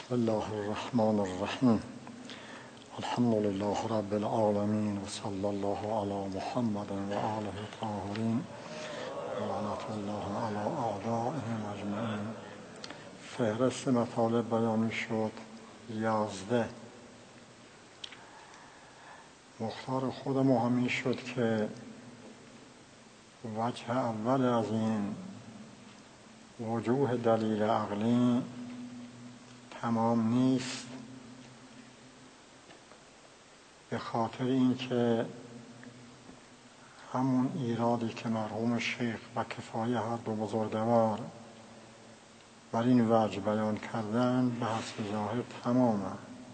بسم الله الرحمن الرحیم. الحمد لله رب العالمین و صلی الله علی محمد و آله الطاهرین و لعنت الله علی اعدائهم اجمعین. فهرست مطالب بیان شد 11. مختار خود ما همین شد که وجه اول از این وجوه دلیل عقلی تمام نیست، به خاطر اینکه همون ایرادی که مرحوم شیخ و کفایه هر دو بزرگوار بر این وجه بیان کردن به حسب ظاهر تمامه،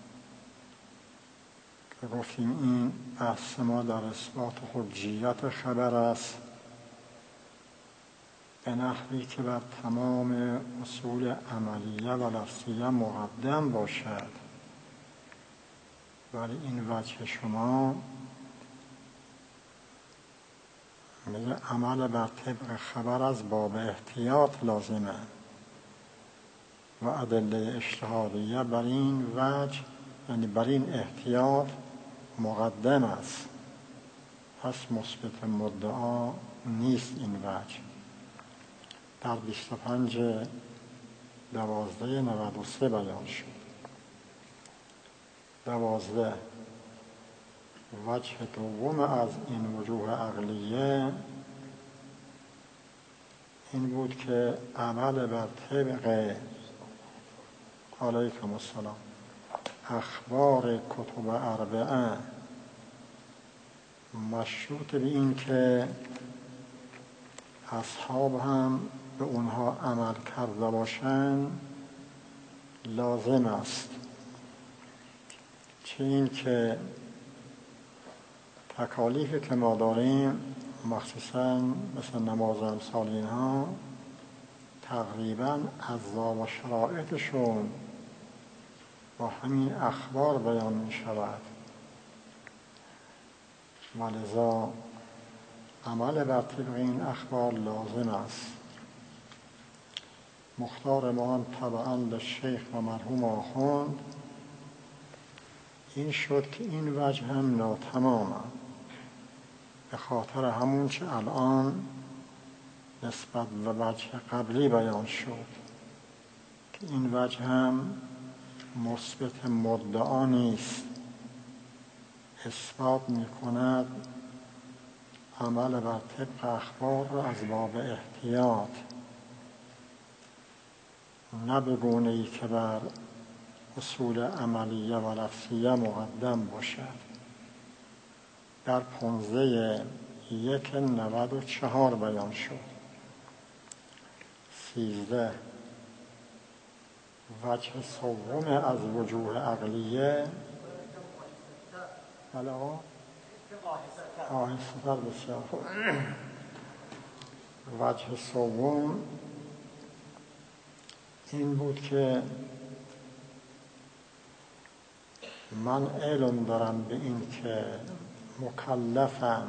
که گفتیم این بحث ما در اثبات حجیت خبر است به نحوی که بر تمام اصول عملیه و لفظیه مقدم باشد، ولی این وجه شما میگه عمل بر طبق خبر از باب احتیاط لازمه و ادله اجتهادیه بر این وجه، یعنی بر این احتیاط مقدم است، پس مثبت مدعا نیست این وجه. در 25/12/93 بیان شد. 12. وجه دوم از این وجوه عقلیه این بود که عمل بر طبق علیکم السلام اخبار کتب اربعه مشروط به این که اصحاب هم به اونها عمل کرده باشند لازم است، چه این که تکالیفی که ما داریم مخصوصا مثل نماز امثال اینها تقریبا اجزا و شرایطشون با همین اخبار بیان می شود و لذا عمل بر طبق این اخبار لازم است. مختار ما هم طبعا به شیخ و مرحوم آخوند این شد که این وجه هم ناتمامه، به خاطر همون چه الان نسبت به وجه قبلی بیان شد که این وجه هم مثبت مدعا نیست، اثبات می کند عمل بر طبق اخبار را از باب احتیاط، نه به گونه‌ای که بر اصول عملیه و لفظیه مقدم باشد. در 15/1/94 بیان شد. 13. وجه سوم از وجوه عقلیه آهسته‌تر بسیار خوب. وجه سوم این بود که من علم دارم به این که مکلفم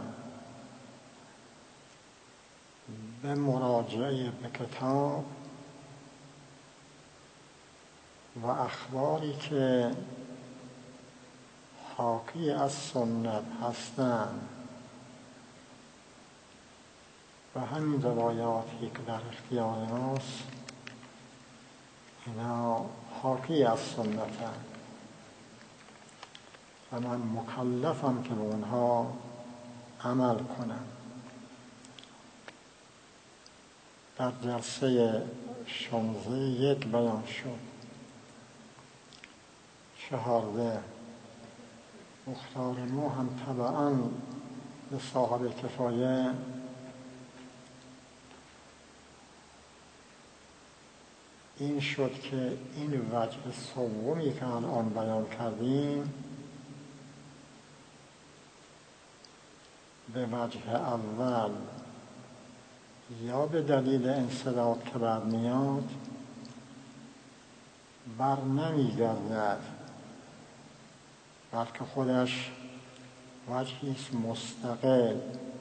به مراجعه به کتاب و اخباری که حاکی از سنت هستند و همین روایاتی که در اختیار ماست اینا حاکی از سنتند و من مکلفم که به اونها عمل کنم. در جلسه 16/1 بیان شد. 14. مختار ما هم طبعا به صاحب کفایه این شد که این وجه سومی که الان بیان کردیم به وجه اول یا به دلیل انصداد که برمیاد بر نمیگردد، بلکه خودش وجهیست مستقل،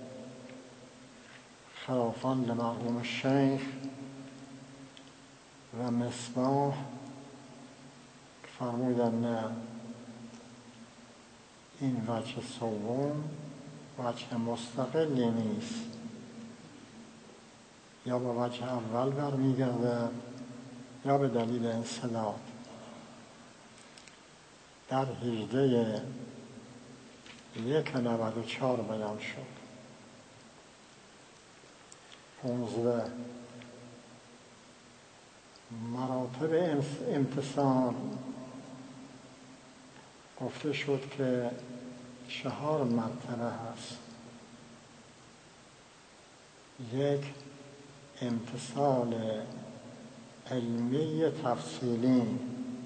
خلافان لمرحوم شیخ و مصباح فرمودن نه، این وجه سوم وجه مستقلی نیست، یا به وجه اول برمیگرده یا به دلیل انسداد. در 18:194 بیان شد. 15 مراتب امتثال گفته شد که 4 مرتبه هست. 1 امتثال علمی تفصیلی،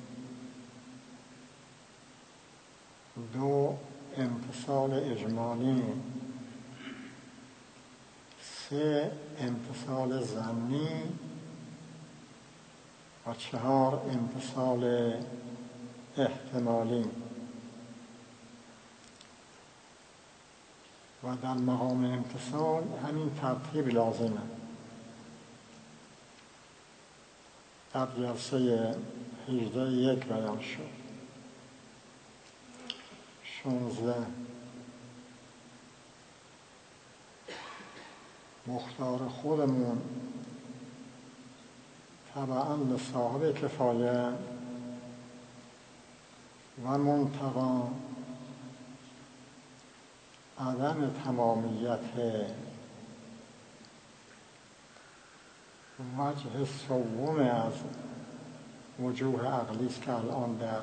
2 امتثال اجمالی، 3 امتثال ظنی و 4 امتثال احتمالی. و در مقام امتثال همین ترتیب لازمه. در جلسه 18:1 بیان شد. 16 مختار خودمون تبعاً لصاحب کفایه و منتقا عدم تمامیت وجه سوم از وجوه عقلی است که الان در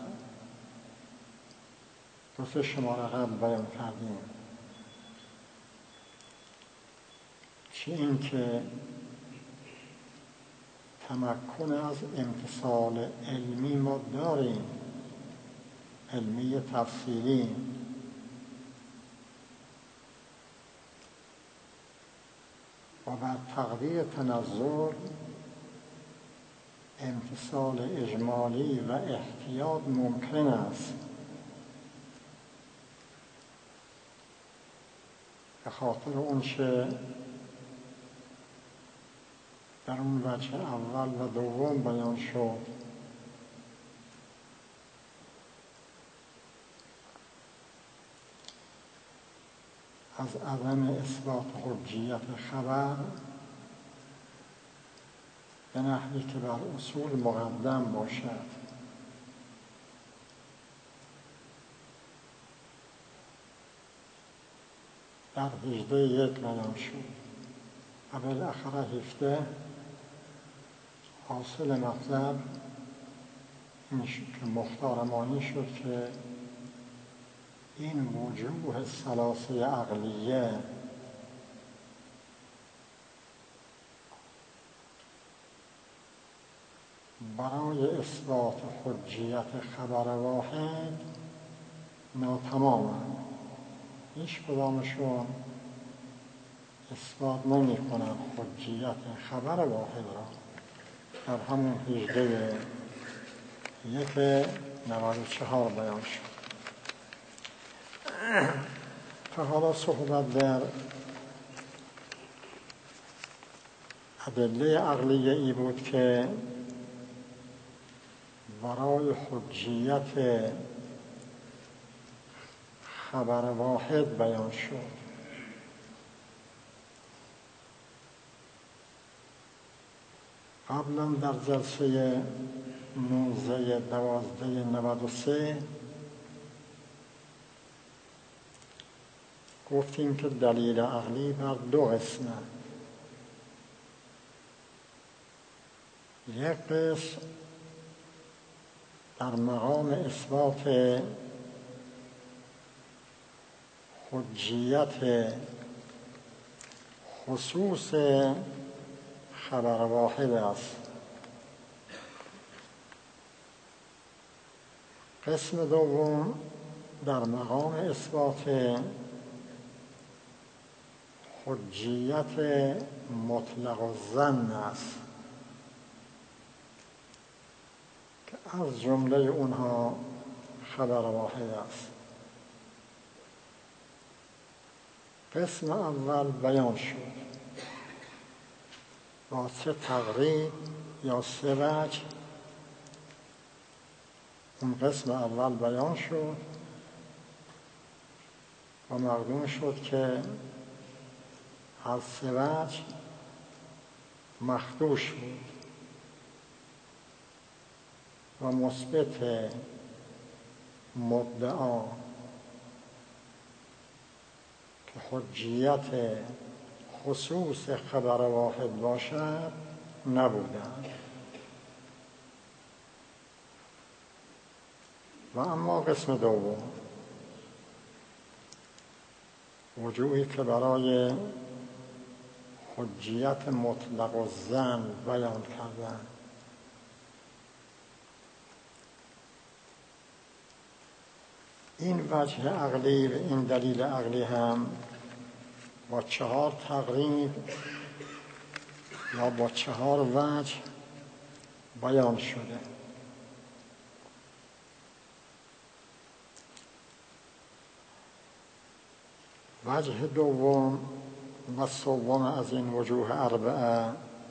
2 شماره قبل بیان کردیم. چه این که تمکن از امتثال علمی ما داریم، علمی تفصیلی، و بر تقدیر تنزل امتثال اجمالی و احتیاط ممکن است. به خاطر اون چه در اون وجه اول و دوم بیان شد، از عدم اثبات حجیت خبر به نحوی که بر اصول مقدم باشد. در 18:1 بیان شد و بالاخره 17 حاصل مطلب این که مختارمانی شد که این وجوه ثلاثه عقلیه برای اثبات حجیت خبر واحد ناتمامند. هیچ کدامشون اثبات نمی کنند حجیت خبر واحد را. در همون 18:194 بیان شد. تا حالا صحبت در ادله عقلیه ای بود که برای حجیت خبر واحد بیان شد. قبلا در جلسه 19/12/93 گفتیم که دلیل عقلی بر 2 قسمه. یک قسم در مقام اثبات حجیت خصوص خبر واحد است. قسم دوم در مقام اثبات حجیت مطلق الظن است که از جمله اونها خبر واحد است. قسم اول بیان شد با 3 تقریب یا 3 وجه اون قسم اول بیان شد و معلوم شد که از 3 وجه مخدوش بود و مثبت مدعا که حجیت خصوص خبر واحد باشد نبودند. و اما قسم دوم، وجوهی که برای حجیت مطلق و ظن بیان کردند. این وجه عقلی و این دلیل عقلی هم با 4 تقریب یا با 4 وجه بیان شده. وجه دوم و سوم از این وجوه 4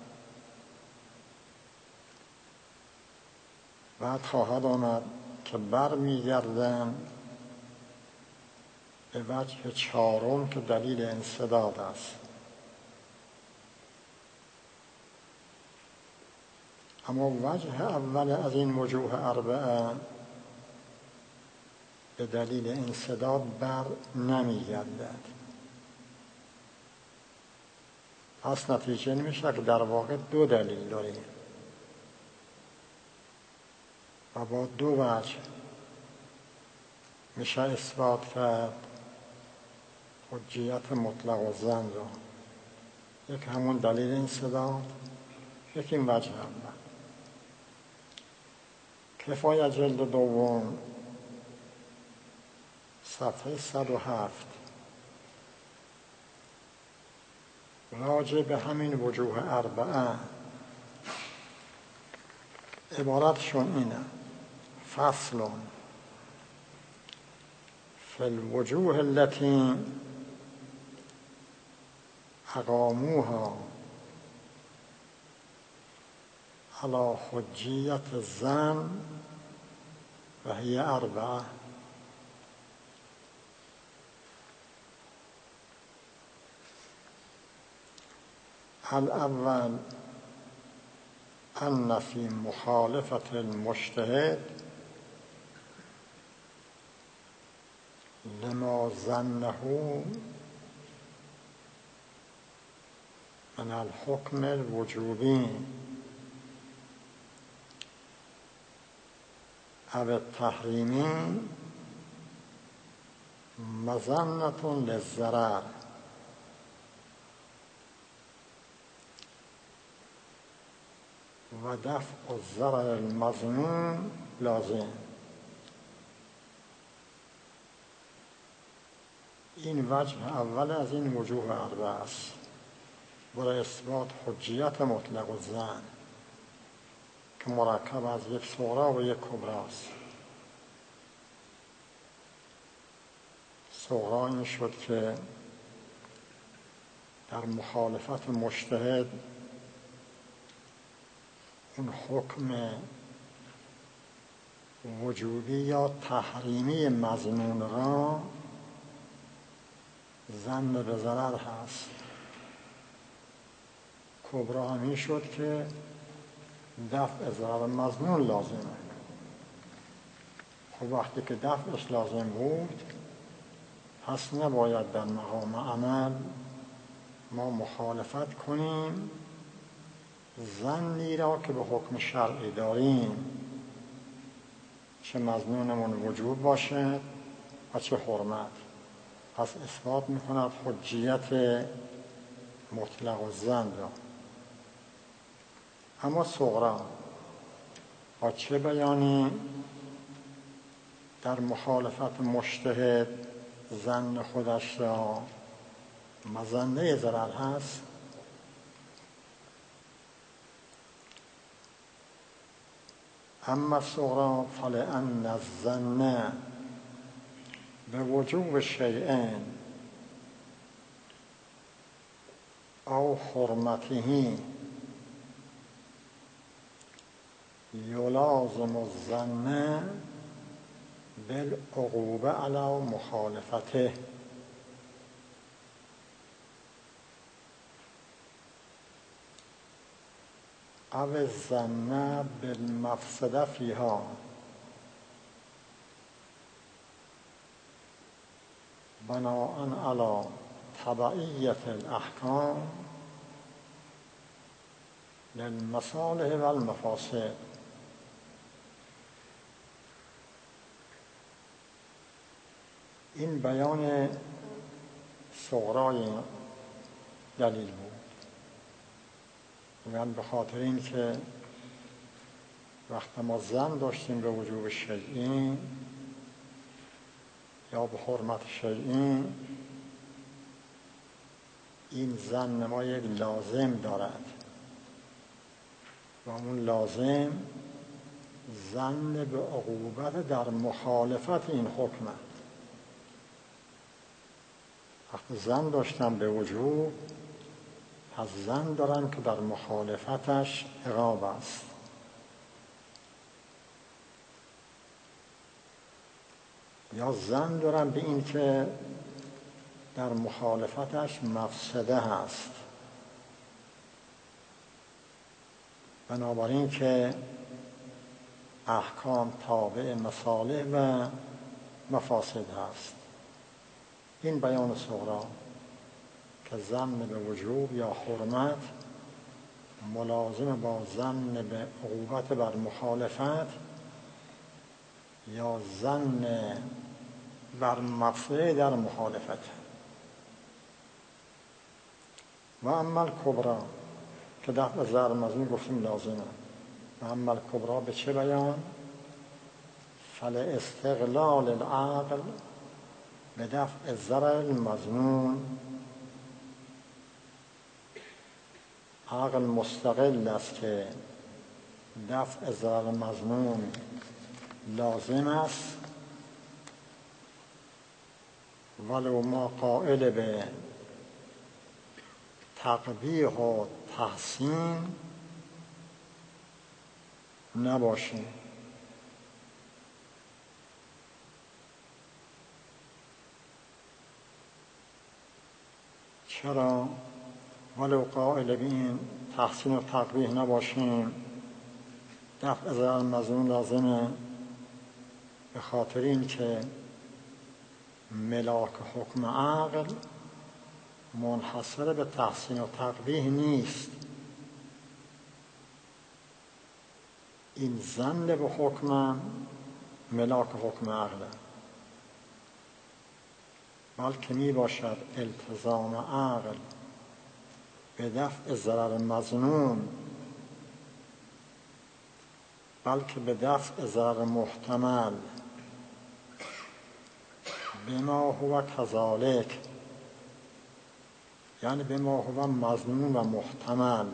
بعد خواهد آمد که برمیگردند به وجه 4 که دلیل انسداد است. اما وجه اول از این وجوه 4 به دلیل انسداد بر نمیگردد. پس نتیجه میشه که در واقع 2 دلیل داریم و با 2 وجه میشه اثبات کرد حجیت مطلق و ظن را. یک همون دلیل انسداد، یک این وجه اول. کفایت جلد دوم صفحه 107 راجع به همین وجوه 4 عبارتشون اینه: فصل فی الوجوه التي اقاموها على حجیت الظن و هی 4. الاول ان فی مخالفت المجتهد لما ظنه من الحکم الوجوبی او التحریمی مظنة للضرر و دفع الضرر المظنون لازم. این وجه اول از این وجوه 4 است برای اثبات حجیت مطلق الظن که مرکب از یک صغرا و یک کبری است. صغرا این شد که در مخالفت مجتهد اون حکم وجوبی یا تحریمی مظنون را ظن به ضرر هست. کبرا همین شد که دفع ضرر مظنون لازمه. خب وقتی که دفعش لازم بود پس نباید در مقام عمل ما مخالفت کنیم ظنی را که به حکم شرعی داریم، چه مظنونمون وجوب باشه و چه حرمت. پس اثبات میکند حجیت مطلق الظن را. اما صغرا با چه بیانی در مخالفت مجتهد ظن خودش را مظنه ضرر هست؟ اما صغرا فلأن الظن به وجوب شیئین او حرمته یلازم الظن بالعقوبه علی مخالفته او الظن بالمفسده فیها بناء علی تبعیت الاحکام للمصالح و المفاسد. این بیان صغرای دلیل بود. من به خاطر این که وقتی ما ظن داشتیم به وجوب شیئی یا به حرمت شیئی، این ظن ما یک لازم دارد و اون لازم ظن به عقوبت در مخالفت این حکم است. وقتی ظن داشتم به وجوب، پس ظن دارم که در مخالفتش عقاب است. یا ظن دارم به این که در مخالفتش مفسده هست، بنابراین که احکام تابع مصالح و مفاسد هست. این بیان صغرا که ظن به وجوب یا حرمت ملازم با ظن به عقوبت بر مخالفت یا ظن بر مفسده در مخالفت. و اما الکبری که دفع ضرر مظنون گفتیم لازمه. و اما الکبری به چه بیان؟ فلاستقلال العقل به دفع ضرر المظنون. عقل مستقل است که دفع ضرر مظنون لازم است، ولو ما قائل به تقبیح و تحسین نباشیم. چرا ولو قائل به این تحسین و تقبیح نباشیم دفع ضرر مظنون لازمه؟ به خاطر این که ملاک حکم عقل منحصر به تحسین و تقبیح نیست. این ظن به حکم ملاک حکم عقل، بلکه می باشد التزام عقل به دفع ضرر مظنون، بلکه به دفع ضرر محتمل، بما هو کذالک، یعنی بما هو مظنون و محتمل.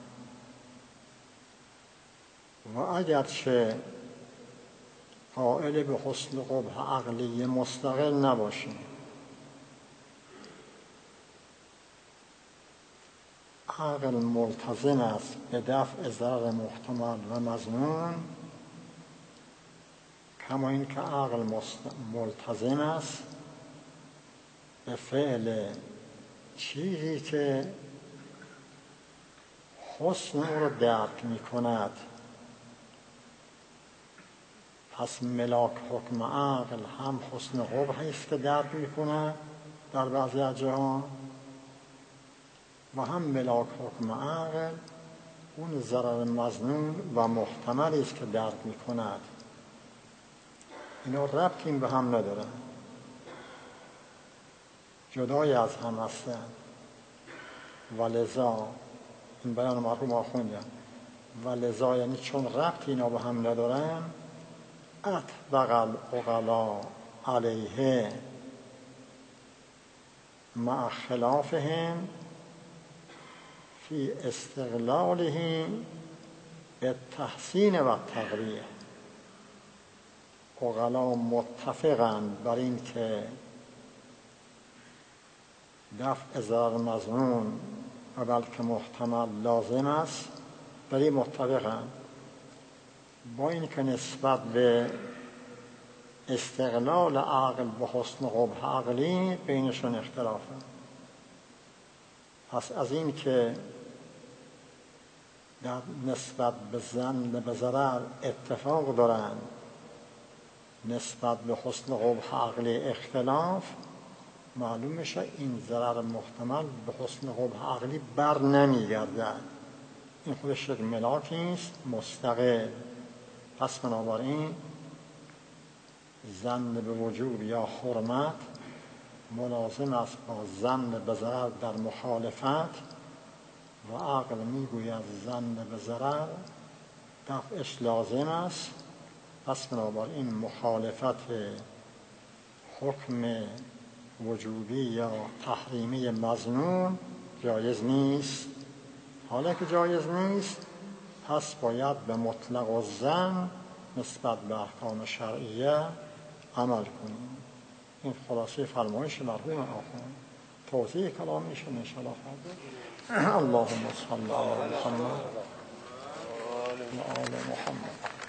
و اگرچه قائل به حسن قبح عقلی مستقل نباشیم، عقل ملتزم است به دفع ضرر محتمل و مظنون، کما این که عقل ملتزم است به فعل چیزی که حسن او را درک می کند. پس ملاک حکم عقل هم حسن قبح است که درک می کند در بعضی از جهان، و هم ملاک حکم عقل اون ضرر مظنون و محتمل است که درک می کند. اینا ربطی به هم نداره، جدای از هم هستن. ولذا این بیان مرحوم آخوندم، ولذا یعنی چون ربطی اینا به هم ندارن، اطبق العقلا علیه مع خلافهم فی استقلاله بالتحسین و التقبیح. عقلا متفقند بر این که دفع ضرر مظنون و بلکه محتمل لازم است، بر این متفقند، با این که نسبت به استقلال عقل به حسن قبح عقلی بینشون اختلافه. پس از این که در نسبت به ظن به ضرر اتفاق دارن، نسبت به حسن قبح عقلی اختلاف، معلوم میشه این ضرر محتمل به حسن قبح عقلی بر نمیگردد. این خودش یک ملاکی است مستقل. پس بنابراین ظن به وجوب یا حرمت ملازم است با ظن به ضرر در مخالفت و عقل میگوید ظن به ضرر دفعش لازم است. پس بنابراین مخالفت حکم وجوبی یا تحریمی مظنون جایز نیست. حالا که جایز نیست، پس باید به مطلق الظن نسبت به احکام شرعیه عمل کنیم. این خلاصه فرمایش مرحوم آخوند. توضیح کلامیشون انشاءالله فردا. اللهم صل علی محمد و آل محمد.